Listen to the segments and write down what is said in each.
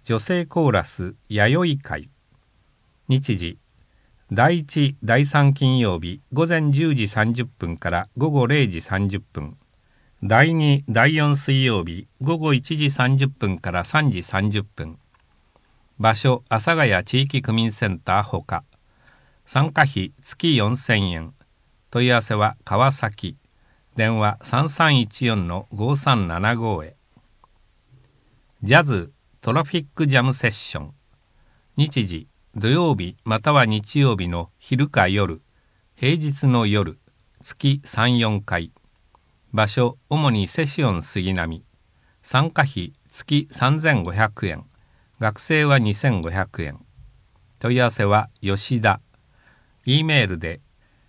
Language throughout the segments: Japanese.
女性コーラス弥生会。日時第1第3金曜日午前10時30分から午後0時30分、第2第4水曜日午後1時30分から3時30分。場所阿佐ヶ谷地域区民センターほか。参加費月4000円。問い合わせは川崎。電話3314-5375へ。ジャズトラフィックジャムセッション。日時土曜日または日曜日の昼か夜、平日の夜、月3、4回。場所主にセシオン杉並。参加費月3500円。学生は2500円。問い合わせは吉田。E メールで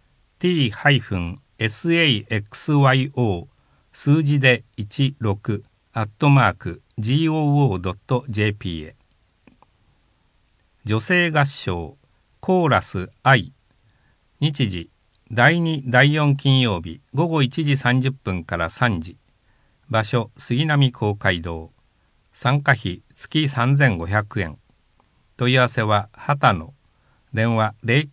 t-saxyo 数字で16 @goo.jp へ。女性合唱コーラス愛。日時第2第4金曜日午後1時30分から3時。場所杉並公会堂。参加費月3500円。問い合わせは畑野。電話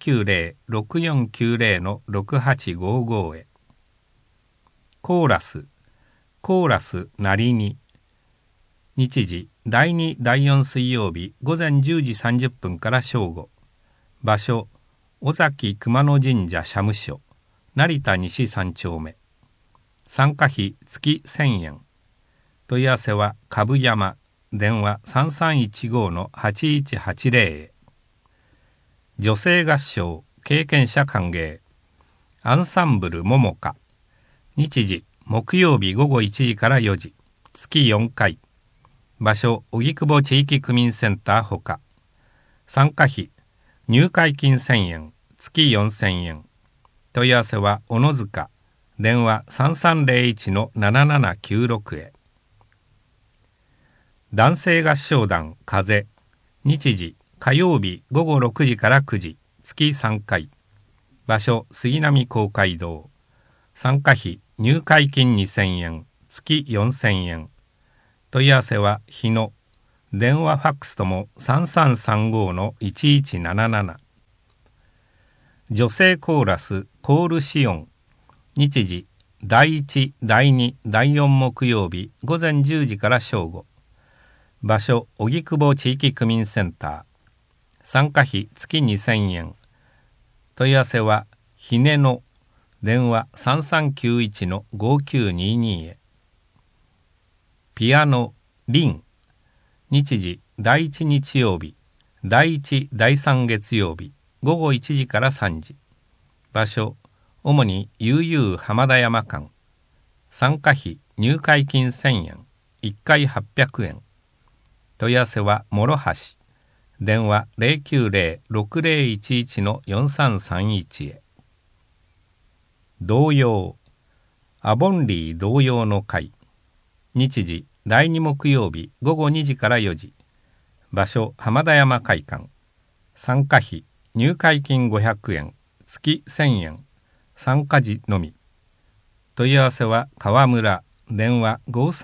090-6490-6855へ。コーラスなりに。日時第2第4水曜日午前10時30分から正午。場所尾崎熊野神社社務所成田西3丁目。参加費月1000円。問い合わせは株山。電話3315-8180へ。女性合唱経験者歓迎アンサンブルももか。日時木曜日午後1時から4時。月4回。場所荻窪地域区民センターほか。参加費入会金1000円。月4000円。問い合わせは小野塚。電話3301-7796へ。男性合唱団風。日時火曜日午後6時から9時。月3回。場所杉並公会堂。参加費入会金2000円。月4000円。問い合わせは日野。電話ファックスとも3335-1177。女性コーラスコールシオン。日時第1第2第4木曜日午前10時から正午。場所荻窪地域区民センター。参加費月2000円。問い合わせはひねの。電話3391-5922へ。ピアノリン。日時第1日曜日第1第3月曜日午後1時から3時。場所主に悠々浜田山間。参加費入会金1000円。1回800円。問い合わせは諸橋。電話090-6011-4331へ。童謡アボンリー童謡の会。日時第2木曜日午後2時から4時。場所浜田山会館。参加費入会金500円。月1000円。参加時のみ。問い合わせは川村。電話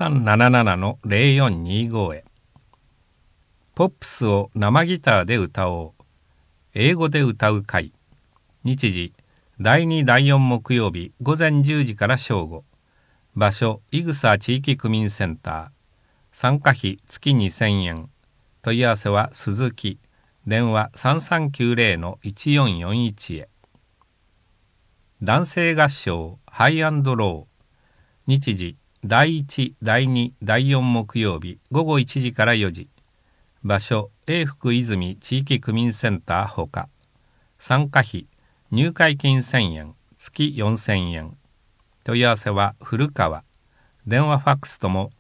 5377-0425へ。ポップスを生ギターで歌おう。英語で歌う会。日時第2第4木曜日午前10時から正午。場所井草地域区民センター。参加費月2000円。問い合わせは鈴木。電話3390-1441へ。男性合唱ハイアンドロー。日時第1第2第4木曜日午後1時から4時。場所永福泉地域区民センターほか。参加費入会金1000円。月4000円。問い合わせは古川。電話ファックスとも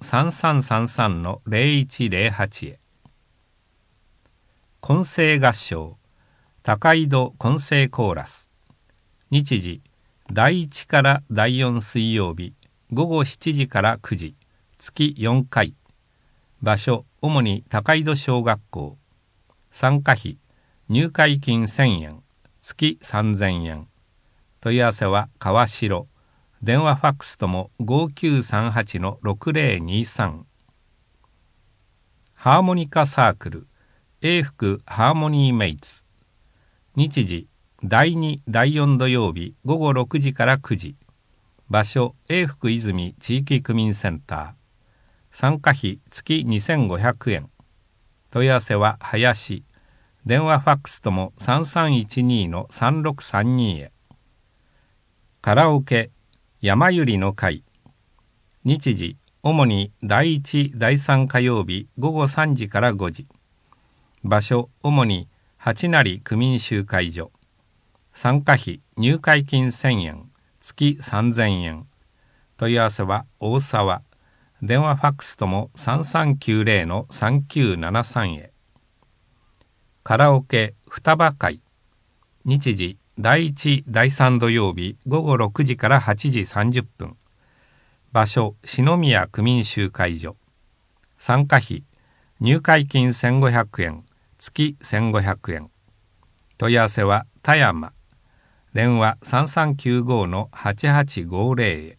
3333-0108へ。混声合唱高井戸混声コーラス。日時第1から第4水曜日午後7時から9時。月4回。場所主に高井戸小学校。参加費入会金1000円。月3000円。問い合わせは川代。電話ファックスとも5938-6023。 ハーモニカサークル永福ハーモニーメイツ。日時第2第4土曜日午後6時から9時。場所永福泉地域区民センター。参加費月2500円。問い合わせは林。電話ファックスとも3312-3632へ。カラオケ山ゆりの会。日時主に第1第3火曜日午後3時から5時。場所主に八成区民集会所。参加費入会金1000円月3000円。問い合わせは大沢。電話ファックスとも3390-3973へ。カラオケ双葉会。日時第1第3土曜日午後6時から8時30分。場所篠宮区民集会所。参加費入会金1500円月1500円。問い合わせは田山。電話3395-8850へ。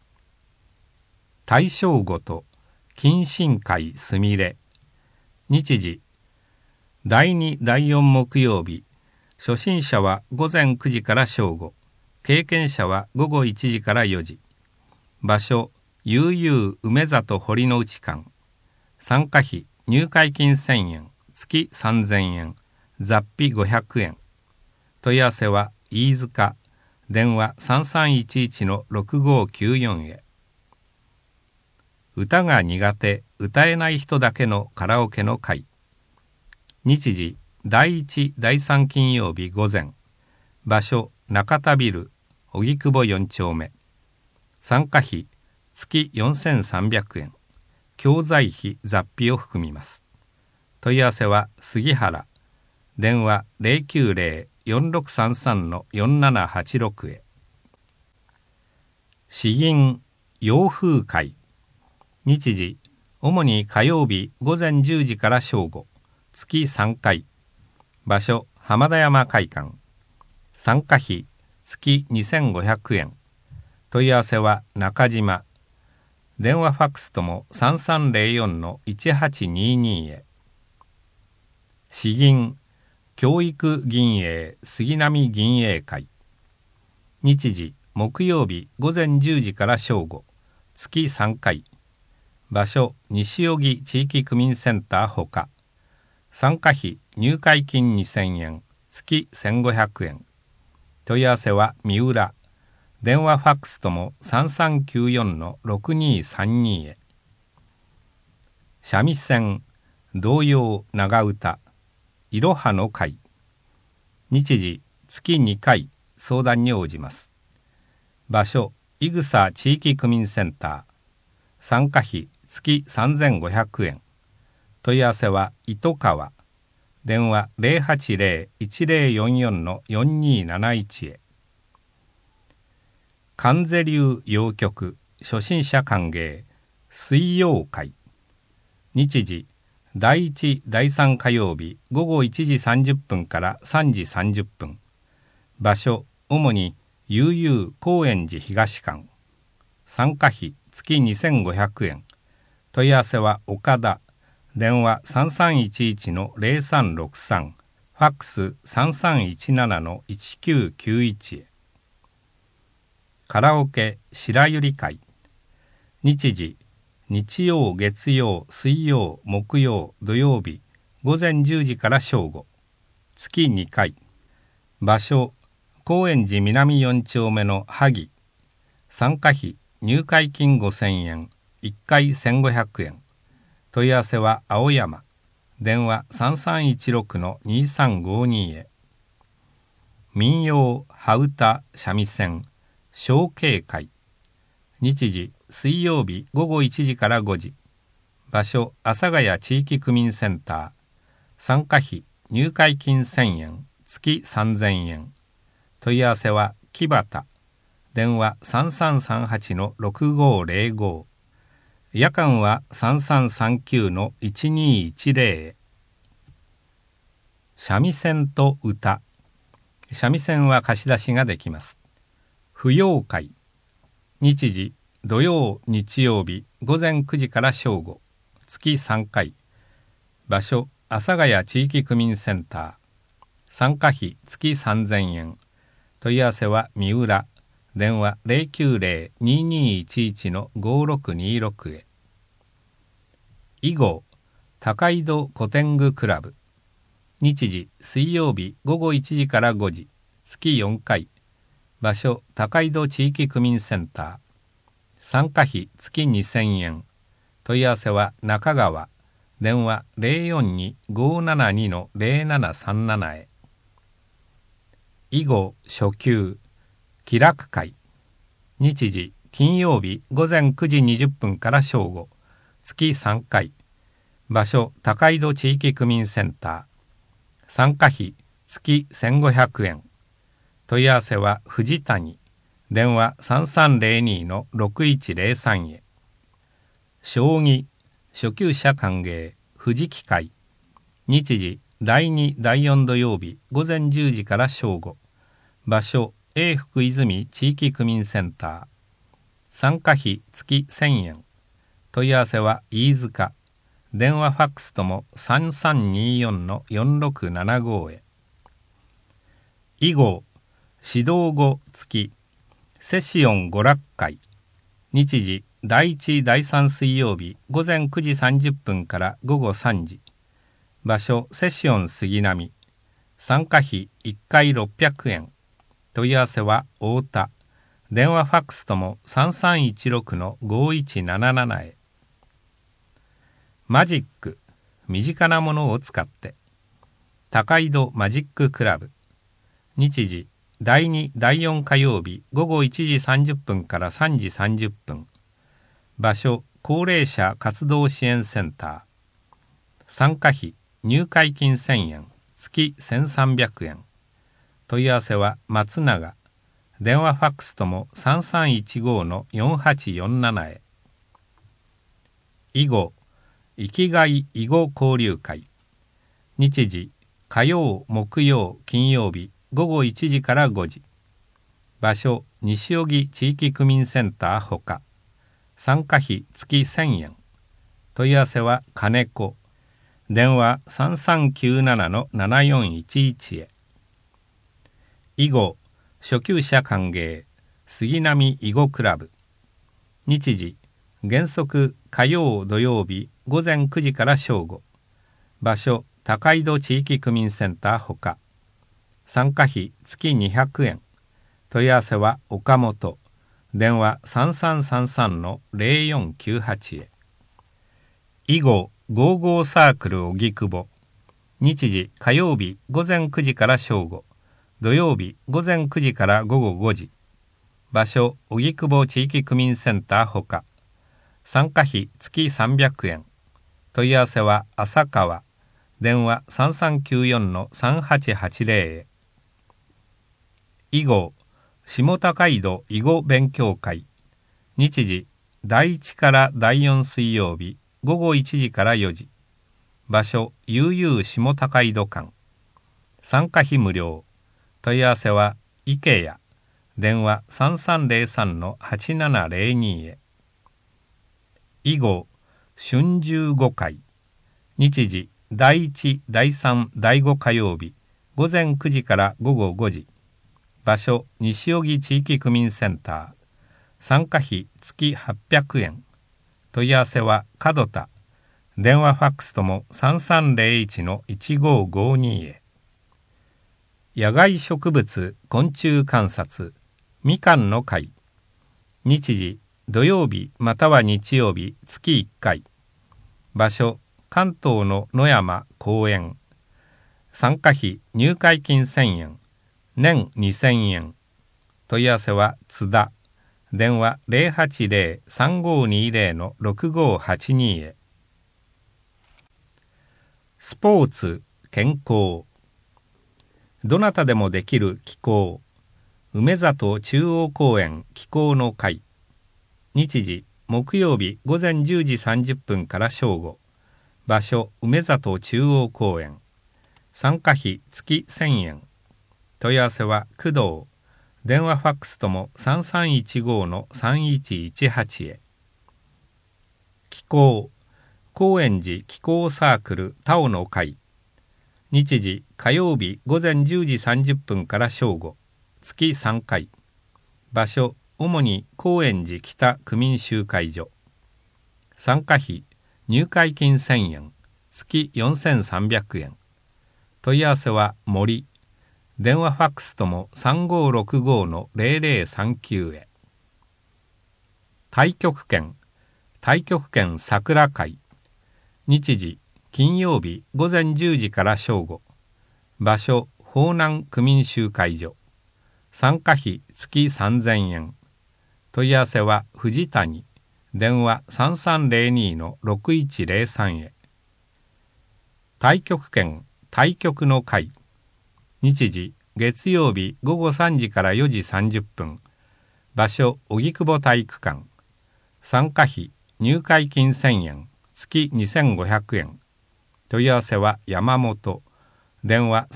大正ごと謹慎会すみれ。日時第2第4木曜日。初心者は午前9時から正午。経験者は午後1時から4時。場所悠々梅里堀之内館。参加費入会金1000円月3000円雑費500円。問い合わせは飯塚。電話3311-6594へ。歌が苦手歌えない人だけのカラオケの会。日時第1第3金曜日午前。場所中田ビル荻窪4丁目。参加費月4300円。教材費雑費を含みます。問い合わせは杉原。電話090-4633-4786へ。詩吟洋風会。日時主に火曜日午前10時から正午。月3回。場所浜田山会館。参加費月2500円。問い合わせは中島。電話ファックスとも3304-1822へ。詩吟教育銀営杉並銀営会。日時木曜日午前10時から正午。月3回。場所西荻地域区民センターほか。参加費入会金2000円月1500円。問い合わせは三浦。電話ファックスとも3394-6232へ。三味線童謡長唄いろはの会。日時月2回相談に応じます。場所伊草地域区民センター。参加費月3500円。問い合わせは糸川。電話080-1044-4271へ。観世流謡曲初心者歓迎水曜会。日時第1第3火曜日午後1時30分から3時30分。場所主に悠々高円寺東館。参加費月2500円。問い合わせは岡田。電話3311-0363。ファックス3317-1991へ。カラオケ白百合会。日時日曜月曜水曜木曜土曜日午前10時から正午。月2回。場所高円寺南4丁目の萩。参加費入会金5000円1回1500円。問い合わせは青山。電話3316-2352へ。民謡羽歌三味線小慶会。日時水曜日午後1時から5時。場所阿佐ヶ谷地域区民センター。参加費入会金1000円月3000円。問い合わせは木端。電話3338-6505。夜間は3339-1210へ。三味線と歌。三味線は貸し出しができます。舞踊会。日時土曜日曜日午前9時から正午。月3回。 場所阿佐ヶ谷地域区民センター。参加費月3000円。問い合わせは三浦。電話 090-2211-5626 へ。囲碁高井戸古典具クラブ。日時水曜日午後1時から5時。月4回。場所高井戸地域区民センター。参加費月2000円。問い合わせは中川。電話 042-572-0737 へ。囲碁初級気楽会。日時金曜日午前9時20分から正午。月3回。場所高井戸地域区民センター。参加費月1500円。問い合わせは藤谷。電話 3302-6103 へ。将棋初級者歓迎藤木会。日時第2第4土曜日午前10時から正午。場所永福泉地域区民センター。参加費月1000円。問い合わせは飯塚。電話ファックスとも 3324-4675 へ。囲碁指導後付きセシオン娯楽会。日時第1第3水曜日午前9時30分から午後3時。場所セシオン杉並。参加費1回600円。問い合わせは太田。電話ファックスとも 3316-5177 へ。マジック身近なものを使って。高井戸マジッククラブ。日時第2第4火曜日午後1時30分から3時30分。場所高齢者活動支援センター。参加費入会金1000円。月1300円。問い合わせは松永。電話ファックスとも 3315-4847 へ。囲碁生きがい囲碁交流会。日時火曜木曜金曜日午後1時から5時。場所西荻地域区民センターほか。参加費月1000円。問い合わせは金子。電話 3397-7411 へ。囲碁初級者歓迎杉並囲碁クラブ。日時原則火曜土曜日午前9時から正午。場所高井戸地域区民センターほか。参加費月200円。問い合わせは岡本。電話 3333-0498 へ。囲碁55サークル荻窪。日時火曜日午前9時から正午。土曜日午前9時から午後5時。場所荻窪地域区民センターほか。参加費月300円。問い合わせは浅川。電話 3394-3880 へ。囲碁下高井戸囲碁勉強会。日時第1から第4水曜日午後1時から4時。場所悠々下高井戸館。参加費無料。問い合わせは池谷。電話 3303-8702 へ。囲碁春15会。日時第1第3第5火曜日午前9時から午後5時。場所西荻地域区民センター。参加費月800円。問い合わせは門田。電話ファックスとも 3301-1552 へ。野外植物昆虫観察みかんの会。日時土曜日または日曜日月1回。場所関東の野山公園。参加費入会金1000円。年2000円。問い合わせは津田。電話 080-3520-6582 へ。スポーツ健康。どなたでもできる気候。梅里中央公園気候の会。日時木曜日午前10時30分から正午。場所梅里中央公園。参加費月1000円。問い合わせは工藤。電話ファックスとも 3315-3118 へ。気候高円寺気候サークルタオの会。日時火曜日午前10時30分から正午、月3回。場所主に高円寺北区民集会所。参加費入会金1000円、月4300円。問い合わせは森。電話ファックスとも3565-0039へ。太極拳桜会。日時金曜日午前10時から正午。場所方南区民集会所。参加費月3000円。問い合わせは藤谷。電話3302-6103へ。太極拳太極の会。日時月曜日午後3時から4時30分。場所荻窪体育館。参加費入会金1000円、月2500円。問い合わせは山本。電話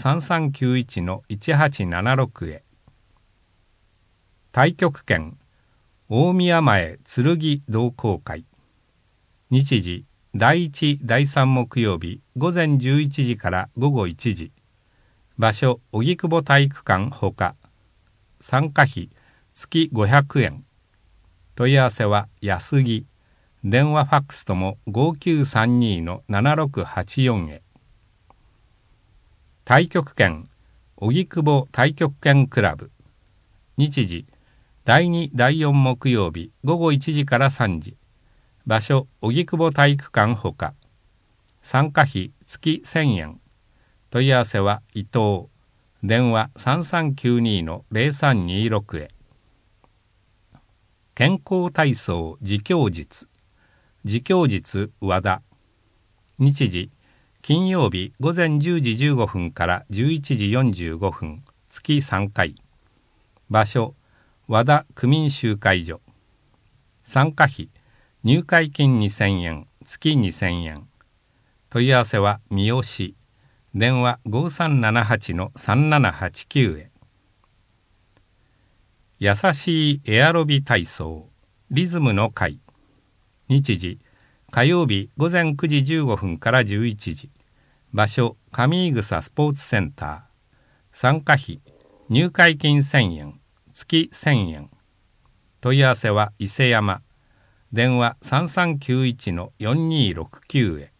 3391-1876へ。太極拳大宮前剣同好会。日時第1第3木曜日午前11時から午後1時。場所荻窪体育館ほか。参加費月500円。問い合わせは安木。電話ファックスとも5932-7684へ。太極拳荻窪太極拳クラブ。日時第2第4木曜日午後1時から3時。場所荻窪体育館ほか。参加費月1000円。問い合わせは伊藤。電話3392-0326へ。健康体操自供術和田。日時金曜日午前10時15分から11時45分、月3回。場所和田区民集会所。参加費入会金2000円、月2000円。問い合わせは三好。電話5378-3789へ。優しいエアロビ体操リズムの会。日時火曜日午前9時15分から11時。場所上井草スポーツセンター。参加費入会金1000円、月1000円。問い合わせは伊勢山。電話3391-4269へ。